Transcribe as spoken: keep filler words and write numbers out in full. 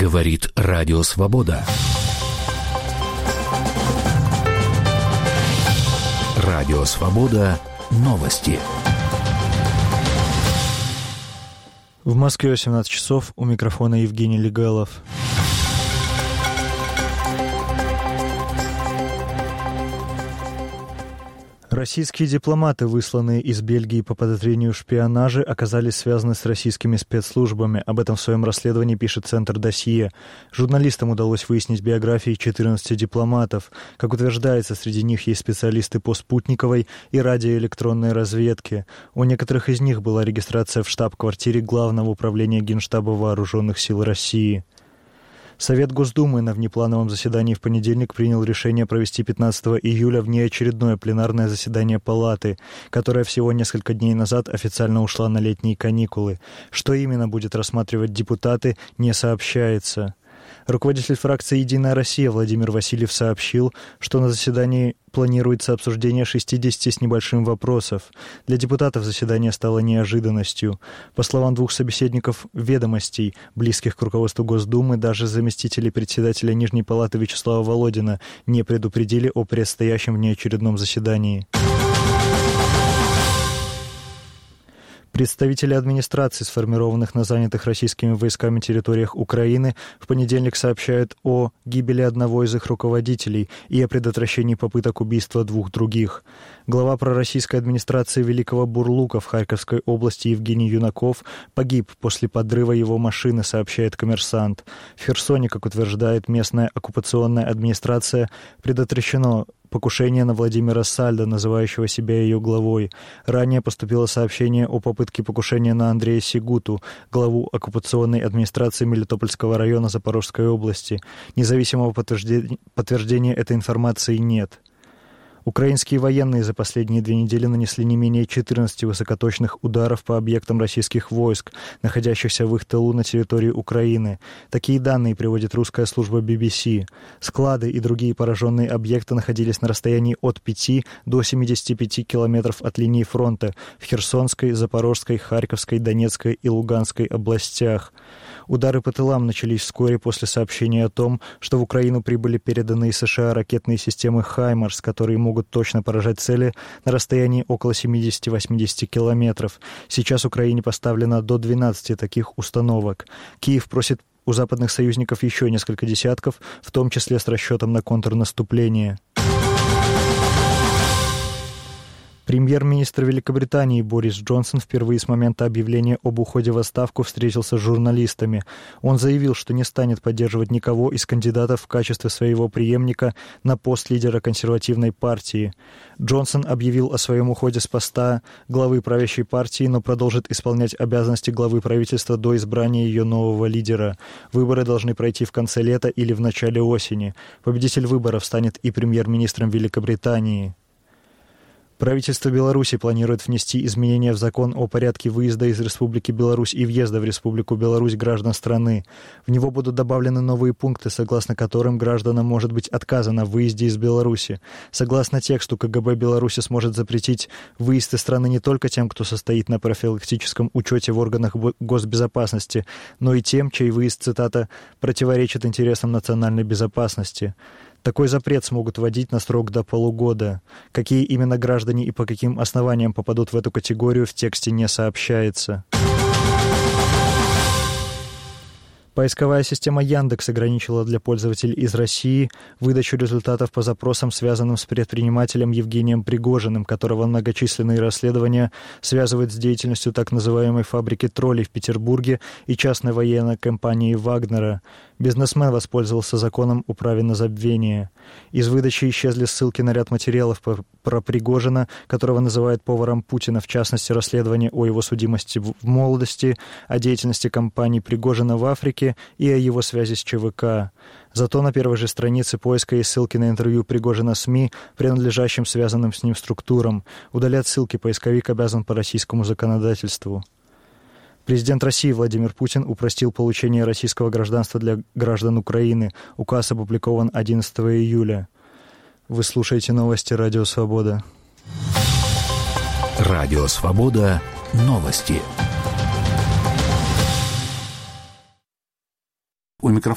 Говорит Радио Свобода. Радио Свобода. Новости. В Москве восемнадцать часов. У микрофона Евгений Легалов. Российские дипломаты, высланные из Бельгии по подозрению в шпионаже, оказались связаны с российскими спецслужбами. Об этом в своем расследовании пишет Центр Досье. Журналистам удалось выяснить биографии четырнадцати дипломатов. Как утверждается, среди них есть специалисты по спутниковой и радиоэлектронной разведке. У некоторых из них была регистрация в штаб-квартире Главного управления Генштаба Вооруженных сил России. Совет Госдумы на внеплановом заседании в понедельник принял решение провести пятнадцатого июля внеочередное пленарное заседание Палаты, которое всего несколько дней назад официально ушла на летние каникулы. Что именно будет рассматривать депутаты, не сообщается. Руководитель фракции «Единая Россия» Владимир Васильев сообщил, что на заседании планируется обсуждение шестидесяти с небольшим вопросов. Для депутатов заседание стало неожиданностью. По словам двух собеседников «Ведомостей», близких к руководству Госдумы, даже заместители председателя Нижней Палаты Вячеслава Володина не предупредили о предстоящем внеочередном заседании. Представители администрации, сформированных на занятых российскими войсками территориях Украины, в понедельник сообщают о гибели одного из их руководителей и о предотвращении попыток убийства двух других. Глава пророссийской администрации Великого Бурлука в Харьковской области Евгений Юнаков погиб после подрыва его машины, сообщает «Коммерсант». В Херсоне, как утверждает местная оккупационная администрация, предотвращено покушение на Владимира Сальдо, называющего себя ее главой. Ранее поступило сообщение о попытке покушения на Андрея Сигуту, главу оккупационной администрации Мелитопольского района Запорожской области. Независимого подтверждения, подтверждения этой информации нет. Украинские военные за последние две недели нанесли не менее четырнадцати высокоточных ударов по объектам российских войск, находящихся в их тылу на территории Украины. Такие данные приводит русская служба би би си. Склады и другие пораженные объекты находились на расстоянии от пяти до семидесяти пяти километров от линии фронта в Херсонской, Запорожской, Харьковской, Донецкой и Луганской областях. Удары по тылам начались вскоре после сообщения о том, что в Украину прибыли переданные США ракетные системы «Хаймарс», которые могут точно поражать цели на расстоянии около семидесяти-восьмидесяти километров. Сейчас Украине поставлено до двенадцати таких установок. Киев просит у западных союзников еще несколько десятков, в том числе с расчетом на контрнаступление. Премьер-министр Великобритании Борис Джонсон впервые с момента объявления об уходе в отставку встретился с журналистами. Он заявил, что не станет поддерживать никого из кандидатов в качестве своего преемника на пост лидера консервативной партии. Джонсон объявил о своем уходе с поста главы правящей партии, но продолжит исполнять обязанности главы правительства до избрания ее нового лидера. Выборы должны пройти в конце лета или в начале осени. Победитель выборов станет и премьер-министром Великобритании. Правительство Беларуси планирует внести изменения в закон о порядке выезда из Республики Беларусь и въезда в Республику Беларусь граждан страны. В него будут добавлены новые пункты, согласно которым гражданам может быть отказано в выезде из Беларуси. Согласно тексту, ка гэ бэ Беларуси сможет запретить выезд из страны не только тем, кто состоит на профилактическом учете в органах госбезопасности, но и тем, чей выезд, цитата, «противоречит интересам национальной безопасности». Такой запрет смогут вводить на срок до полугода. Какие именно граждане и по каким основаниям попадут в эту категорию, в тексте не сообщается. Поисковая система Яндекс ограничила для пользователей из России выдачу результатов по запросам, связанным с предпринимателем Евгением Пригожиным, которого многочисленные расследования связывают с деятельностью так называемой фабрики троллей в Петербурге и частной военной компании «Вагнера». Бизнесмен воспользовался законом о праве на забвение. Из выдачи исчезли ссылки на ряд материалов про Пригожина, которого называют поваром Путина, в частности, расследование о его судимости в молодости, о деятельности компании Пригожина в Африке и о его связи с че вэ ка. Зато на первой же странице поиска есть ссылки на интервью Пригожина СМИ, принадлежащим связанным с ним структурам. Удалять ссылки поисковик обязан по российскому законодательству. Президент России Владимир Путин упростил получение российского гражданства для граждан Украины. Указ опубликован одиннадцатого июля. Вы слушаете новости Радио Свобода. Радио Свобода. Новости. У микрофона